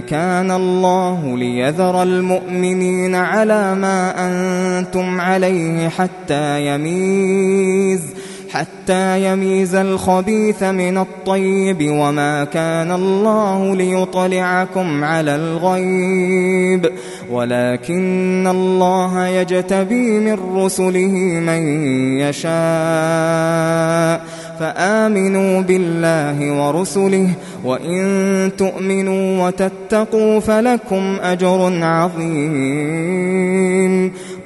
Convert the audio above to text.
كان الله ليذر المؤمنين على ما أنتم عليه حتى يميز الخبيث من الطيب، وما كان الله ليطلعكم على الغيب ولكن الله يجتبي من رسله من يشاء، فآمنوا بالله ورسله، وإن تؤمنوا وتتقوا فلكم أجر عظيم.